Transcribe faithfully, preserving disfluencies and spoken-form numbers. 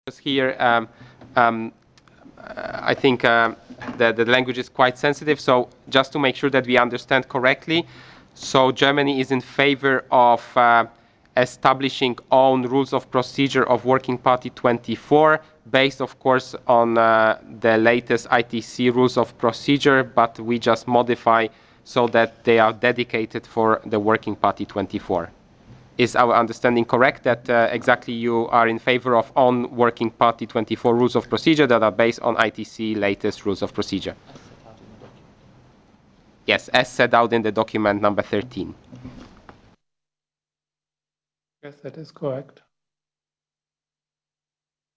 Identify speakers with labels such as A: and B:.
A: Here, um, um, I think uh, the, the language is quite sensitive, so just to make sure that we understand correctly, so Germany is in favor of uh, establishing own rules of procedure of Working Party twenty-four, based of course on uh, the latest I T C rules of procedure, but we just modify so that they are dedicated for the Working Party twenty-four. Is our understanding correct that uh, exactly you are in favor of on Working Party twenty-four rules of procedure that are based on I T C latest rules of procedure? Yes, as set out in the document number thirteen.
B: Yes, that is correct.